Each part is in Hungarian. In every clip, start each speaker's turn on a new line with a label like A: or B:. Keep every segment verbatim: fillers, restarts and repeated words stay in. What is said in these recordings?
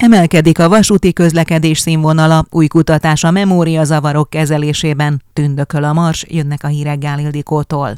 A: Emelkedik a vasúti közlekedés színvonala, új kutatás a memóriazavarok kezelésében. Tündököl a mars, jönnek a hírek Gál Ildikótól.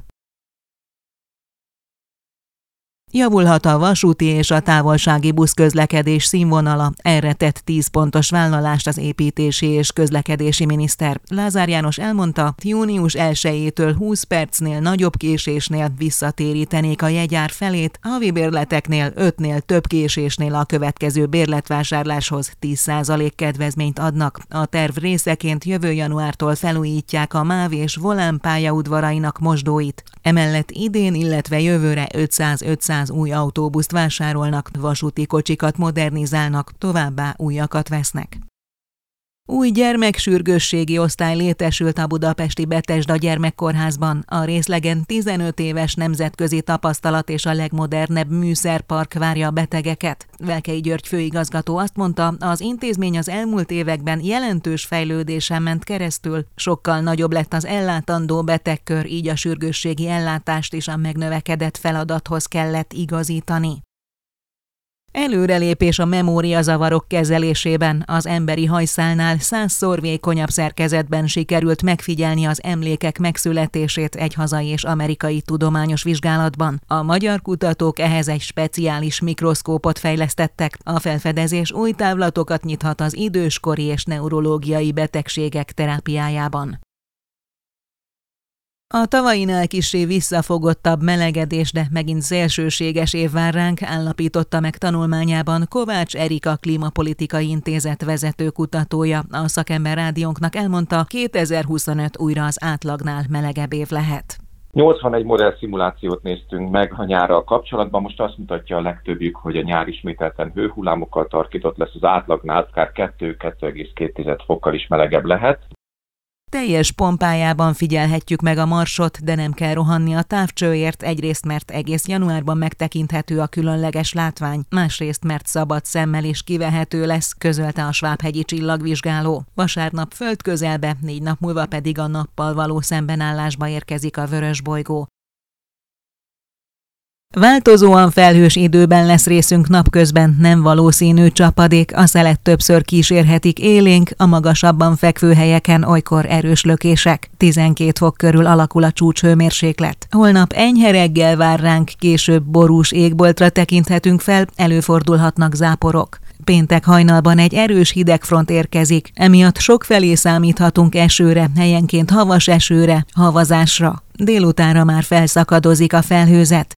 A: Javulhat a vasúti és a távolsági buszközlekedés színvonala, erre tett tíz pontos vállalást az építési és közlekedési miniszter. Lázár János elmondta, június elsejétől húsz percnél nagyobb késésnél visszatérítenék a jegyár felét, havi bérleteknél ötnél több késésnél a következő bérletvásárláshoz tíz százalék kedvezményt adnak. A terv részeként jövő januártól felújítják a MÁV és Volán pályaudvarainak mosdóit. Emellett idén, illetve jövőre ötszáz-ötszáz új autóbuszt vásárolnak, vasúti kocsikat modernizálnak, továbbá újakat vesznek. Új gyermeksürgősségi osztály létesült a budapesti Bethesda gyermekkórházban. A részlegen tizenöt éves nemzetközi tapasztalat és a legmodernebb műszerpark várja a betegeket. Velkei György főigazgató azt mondta, az intézmény az elmúlt években jelentős fejlődésen ment keresztül. Sokkal nagyobb lett az ellátandó betegkör, így a sürgősségi ellátást is a megnövekedett feladathoz kellett igazítani. Előrelépés a memóriazavarok kezelésében. Az emberi hajszálnál százszor vékonyabb szerkezetben sikerült megfigyelni az emlékek megszületését egy hazai és amerikai tudományos vizsgálatban. A magyar kutatók ehhez egy speciális mikroszkópot fejlesztettek. A felfedezés új távlatokat nyithat az időskori és neurológiai betegségek terápiájában. A tavainál kissé visszafogottabb melegedés, de megint szélsőséges év vár ránk, állapította meg tanulmányában Kovács Erika Klímapolitikai Intézet vezető kutatója. A szakember rádiónknak elmondta, kétezer-huszonöt újra az átlagnál melegebb év lehet.
B: nyolcvanegy modell szimulációt néztünk meg a nyárral kapcsolatban, most azt mutatja a legtöbbjük, hogy a nyár ismételten hőhullámokkal tarkított lesz, az átlagnál akár kettő-kettő egész két fokkal is melegebb lehet.
A: Teljes pompájában figyelhetjük meg a marsot, de nem kell rohanni a távcsőért, egyrészt mert egész januárban megtekinthető a különleges látvány, másrészt mert szabad szemmel is kivehető lesz, közölte a svábhegyi csillagvizsgáló. Vasárnap földközelbe, négy nap múlva pedig a nappal való szembenállásba érkezik a vörösbolygó. Változóan felhős időben lesz részünk napközben, nem valószínű csapadék, a szelet többször kísérhetik élénk, a magasabban fekvő helyeken olykor erős lökések. tizenkét fok körül alakul a csúcshőmérséklet. Holnap enyhe reggel vár ránk, később borús égboltra tekinthetünk fel, előfordulhatnak záporok. Péntek hajnalban egy erős hidegfront érkezik, emiatt sokfelé számíthatunk esőre, helyenként havas esőre, havazásra. Délutánra már felszakadozik a felhőzet.